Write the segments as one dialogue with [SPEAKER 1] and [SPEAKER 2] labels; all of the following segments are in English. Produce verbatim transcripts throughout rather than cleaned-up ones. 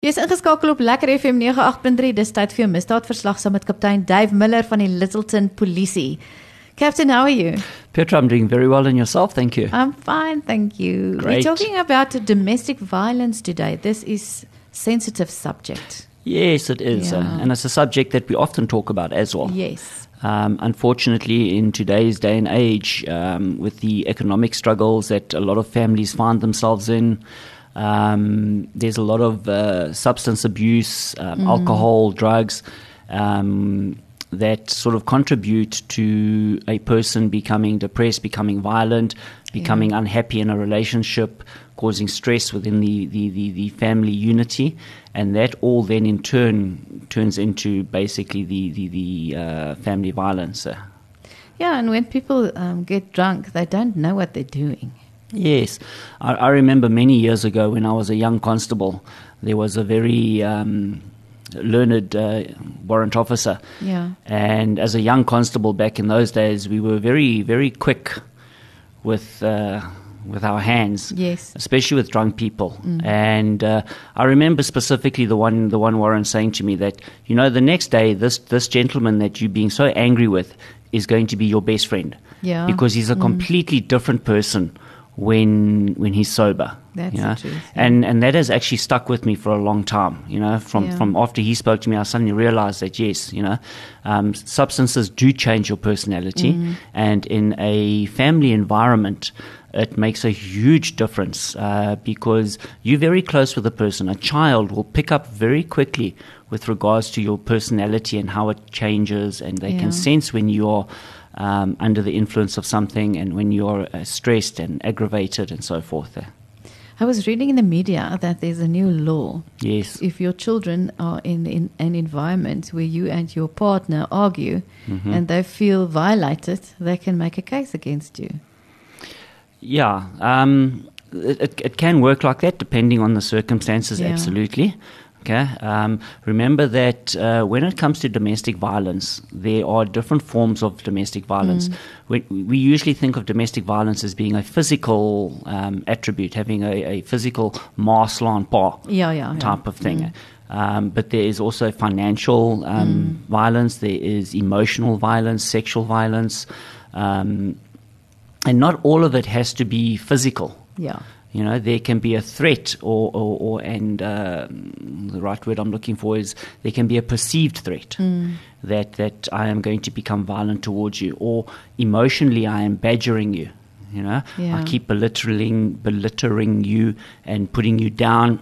[SPEAKER 1] Jy is ingeskakel op Lekker F M nege agt punt drie. Dis tyd vir jou misdaadverslag saam met kaptein Dave Miller van die Littleton Polisie. Captain, how are you?
[SPEAKER 2] Petra, I'm doing very well, and yourself? Thank you.
[SPEAKER 1] I'm fine, thank you.
[SPEAKER 2] Great.
[SPEAKER 1] We're talking about domestic violence today. This is sensitive subject.
[SPEAKER 2] Yes, it is,
[SPEAKER 1] Yeah.
[SPEAKER 2] uh, and it's a subject that we often talk about as well.
[SPEAKER 1] Yes.
[SPEAKER 2] Um, unfortunately, in today's day and age, um, with the economic struggles that a lot of families find themselves in, um, there's a lot of uh, substance abuse, um, alcohol, drugs, um, that sort of contribute to a person becoming depressed, becoming violent, becoming unhappy in a relationship, causing stress within the, the, the, the family unity, and that all then in turn turns into basically the, the, the uh, family violence. Uh,
[SPEAKER 1] Yeah, and when people um, get drunk, they don't know what they're doing.
[SPEAKER 2] Yes, I, I remember many years ago when I was a young constable, there was a very um, learned uh, warrant officer.
[SPEAKER 1] Yeah.
[SPEAKER 2] And as a young constable back in those days, we were very, very quick with uh, with our hands,
[SPEAKER 1] Yes.
[SPEAKER 2] especially with drunk people. And uh, I remember specifically the one the one warrant saying to me that, you know, the next day this this gentleman that you're being so angry with is going to be your best friend.
[SPEAKER 1] Yeah.
[SPEAKER 2] Because he's a completely different person when when he's sober.
[SPEAKER 1] That's
[SPEAKER 2] you
[SPEAKER 1] the
[SPEAKER 2] know?
[SPEAKER 1] truth, yeah.
[SPEAKER 2] And and that has actually stuck with me for a long time. You know, from
[SPEAKER 1] Yeah.
[SPEAKER 2] from after he spoke to me, I suddenly realized that yes, you know, um, substances do change your personality,
[SPEAKER 1] Mm.
[SPEAKER 2] and in a family environment, it makes a huge difference uh, because you're very close with a person. A child will pick up very quickly with regards to your personality and how it changes, and they
[SPEAKER 1] Yeah.
[SPEAKER 2] can sense when you're um, under the influence of something and when you're uh, stressed and aggravated and so forth. Uh,
[SPEAKER 1] I was reading in the media that there's a new law.
[SPEAKER 2] yes.
[SPEAKER 1] If your children are in, in an environment where you and your partner argue
[SPEAKER 2] Mm-hmm.
[SPEAKER 1] and they feel violated, they can make a case against you.
[SPEAKER 2] Yeah, um, it, it, it can work like that depending on the circumstances,
[SPEAKER 1] Yeah.
[SPEAKER 2] absolutely. Okay. Um, remember that uh, when it comes to domestic violence, there are different forms of domestic violence. We, we usually think of domestic violence as being a physical um, attribute, having a, a physical marslan pa
[SPEAKER 1] Yeah, yeah, yeah.
[SPEAKER 2] type of thing. Um, but there is also financial um, violence, there is emotional violence, sexual violence, um, and not all of it has to be physical.
[SPEAKER 1] Yeah.
[SPEAKER 2] You know, there can be a threat, or, or, or and uh, the right word I'm looking for is there can be a perceived threat that that I am going to become violent towards you, or emotionally I am badgering you. You know,
[SPEAKER 1] Yeah.
[SPEAKER 2] I keep belittling, belittling you and putting you down.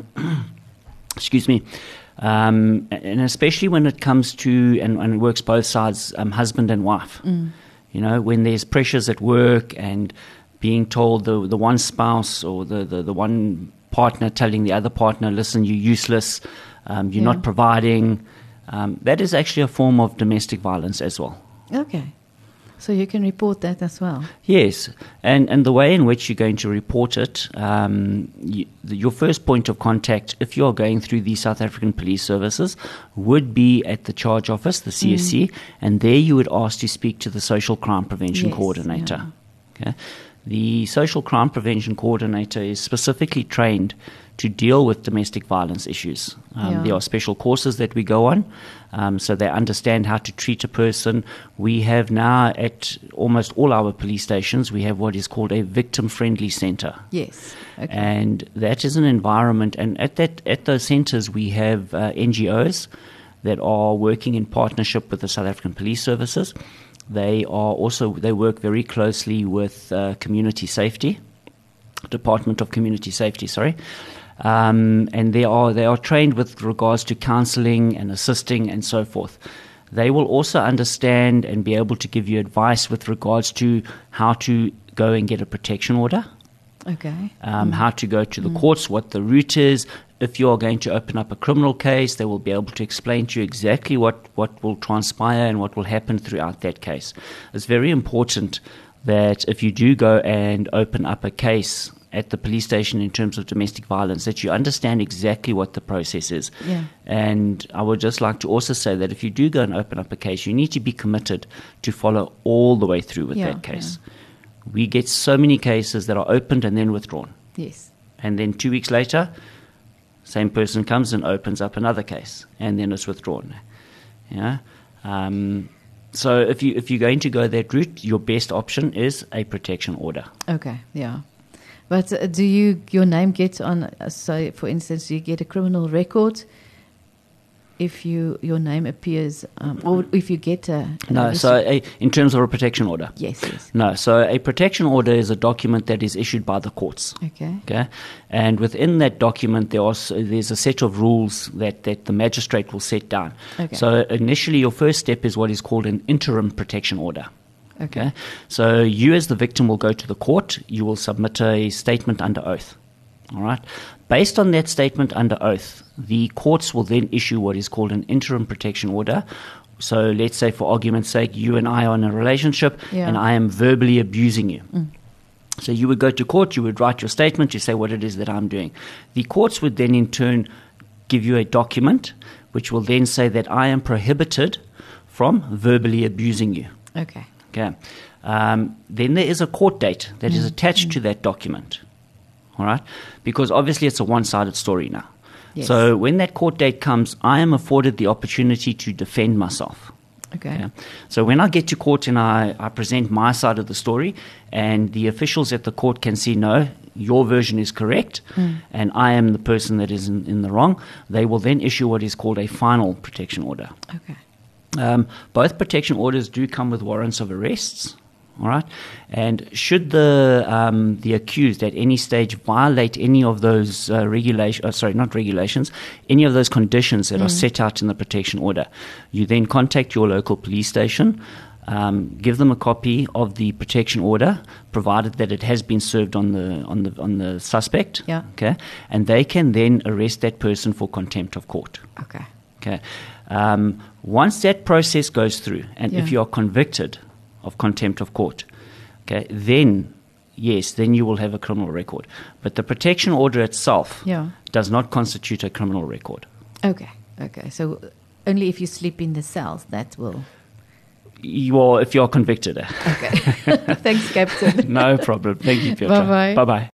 [SPEAKER 2] Excuse me. Um, and especially when it comes to, and, and it works both sides, um, husband and wife. You know, when there's pressures at work and being told the the one spouse or the, the, the one partner telling the other partner, listen, you're useless, um, you're
[SPEAKER 1] Yeah.
[SPEAKER 2] not providing, um, that is actually a form of domestic violence as well.
[SPEAKER 1] Okay. So you can report that as well.
[SPEAKER 2] Yes, and, and the way in which you're going to report it, um, you, the, your first point of contact, if you're going through the South African Police Services, would be at the charge office, the C S C, and there you would ask to speak to the Social Crime Prevention
[SPEAKER 1] Yes,
[SPEAKER 2] Coordinator. Okay? The Social Crime Prevention Coordinator is specifically trained to deal with domestic violence issues. Um,
[SPEAKER 1] Yeah.
[SPEAKER 2] There are special courses that we go on, um, so they understand how to treat a person. We have now at almost all our police stations, we have what is called a victim-friendly center.
[SPEAKER 1] Yes. Okay.
[SPEAKER 2] And that is an environment, and at that at those centers we have uh, N G Os that are working in partnership with the South African Police Services. They are also, they work very closely with uh, Community Safety, Department of Community Safety, sorry. Um, and they are they are trained with regards to counseling and assisting and so forth. They will also understand and be able to give you advice with regards to how to go and get a protection order,
[SPEAKER 1] Okay.
[SPEAKER 2] um, how to go to the courts, what the route is. If you are going to open up a criminal case, they will be able to explain to you exactly what, what will transpire and what will happen throughout that case. It's very important that if you do go and open up a case at the police station in terms of domestic violence, that you understand exactly what the process is.
[SPEAKER 1] Yeah.
[SPEAKER 2] And I would just like to also say that if you do go and open up a case, you need to be committed to follow all the way through with
[SPEAKER 1] Yeah,
[SPEAKER 2] that case. We get so many cases that are opened and then withdrawn.
[SPEAKER 1] Yes.
[SPEAKER 2] And then two weeks later, Same person comes and opens up another case, and then it's withdrawn. Yeah. Um, so if you if you're going to go that route, your best option is a protection order.
[SPEAKER 1] Okay, yeah. But uh, do you your name get on? Uh, so, for instance, do you get a criminal record if you your name appears, um, or if you get a
[SPEAKER 2] no? So, a, in terms of a protection order,
[SPEAKER 1] yes, yes.
[SPEAKER 2] No. So, a protection order is a document that is issued by the courts.
[SPEAKER 1] Okay.
[SPEAKER 2] Okay. And within that document, there are there's a set of rules that that the magistrate will set down.
[SPEAKER 1] Okay.
[SPEAKER 2] So, initially, your first step is what is called an interim protection order.
[SPEAKER 1] Okay.
[SPEAKER 2] Okay. So you as the victim will go to the court. You will submit a statement under oath. All right. Based on that statement under oath, the courts will then issue what is called an interim protection order. So let's say, for argument's sake, you and I are in a relationship,
[SPEAKER 1] Yeah.
[SPEAKER 2] and I am verbally abusing you.
[SPEAKER 1] Mm.
[SPEAKER 2] So you would go to court, you would write your statement, you say what it is that I'm doing. The courts would then in turn give you a document which will then say that I am prohibited from verbally abusing you.
[SPEAKER 1] Okay.
[SPEAKER 2] Okay. Um, then there is a court date that
[SPEAKER 1] Mm.
[SPEAKER 2] is attached mm. to that document. All right? Because obviously it's a one-sided story now.
[SPEAKER 1] Yes.
[SPEAKER 2] So when that court date comes, I am afforded the opportunity to defend myself.
[SPEAKER 1] Okay.
[SPEAKER 2] Okay? So when I get to court and I, I present my side of the story, and the officials at the court can see, no, your version is correct,
[SPEAKER 1] Mm.
[SPEAKER 2] and I am the person that is in, in the wrong, they will then issue what is called a final protection order.
[SPEAKER 1] Okay.
[SPEAKER 2] Um, both protection orders do come with warrants of arrests, all right? And should the um, the accused at any stage violate any of those uh, regulations, uh, sorry, not regulations, any of those conditions that mm. are set out in the protection order, you then contact your local police station, um, give them a copy of the protection order, provided that it has been served on the on the on the suspect.
[SPEAKER 1] Yeah.
[SPEAKER 2] Okay, and they can then arrest that person for contempt of court.
[SPEAKER 1] Okay.
[SPEAKER 2] Okay. Um, once that process goes through, and
[SPEAKER 1] Yeah.
[SPEAKER 2] if you are convicted of contempt of court, okay, then, yes, then you will have a criminal record. But the protection order itself
[SPEAKER 1] Yeah.
[SPEAKER 2] does not constitute a criminal record.
[SPEAKER 1] Okay. Okay. So only if you sleep in the cells, that will.
[SPEAKER 2] You are, if you are convicted.
[SPEAKER 1] Okay. Thanks, Captain.
[SPEAKER 2] No problem. Thank you, Piotr.
[SPEAKER 1] Bye-bye.
[SPEAKER 2] Bye-bye.